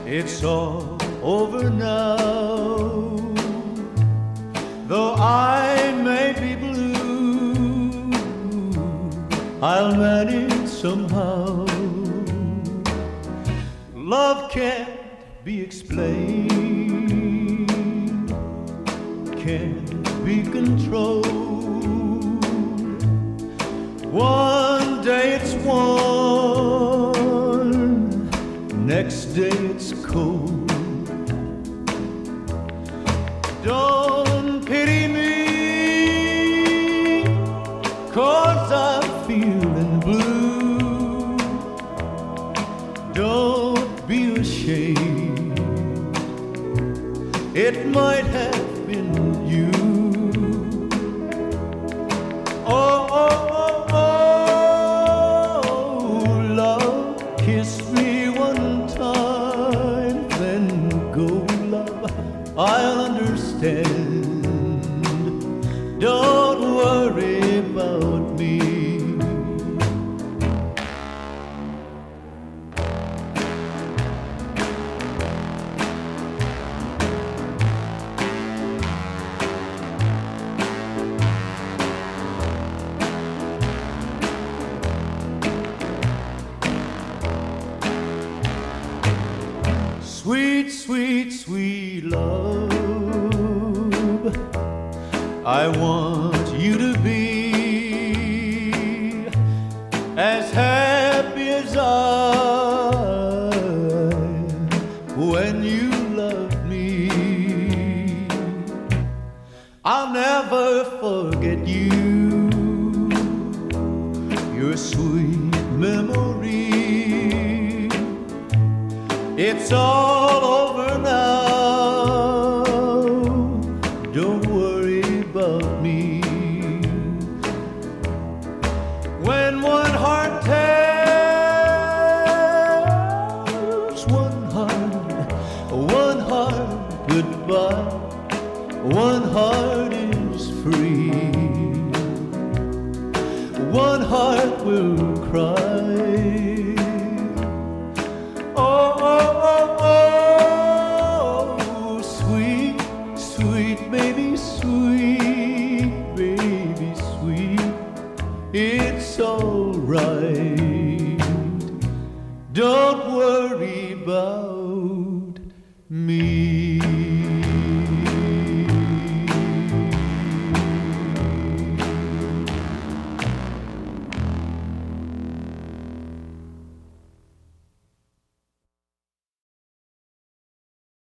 It's all over now. Though I may be blue, I'll manage somehow. Love can't be explained, can't be controlled. One day it's warm, next day it's cold. Don't pity me, 'cause I'm feeling blue. Don't be ashamed, it might have been you. Oh, oh, oh, oh, love, kiss me one time, then go, love, I'll understand. Don't worry about me. Sweet, sweet, sweet love, I want you to be as happy as I when you love me. I'll never forget you, your sweet memory. It's all over now, don't worry about me. When one heart tells one heart goodbye, one heart is free, one heart will cry. Oh, oh, oh, oh, sweet, sweet, baby, sweet, it's all right. Don't worry about me.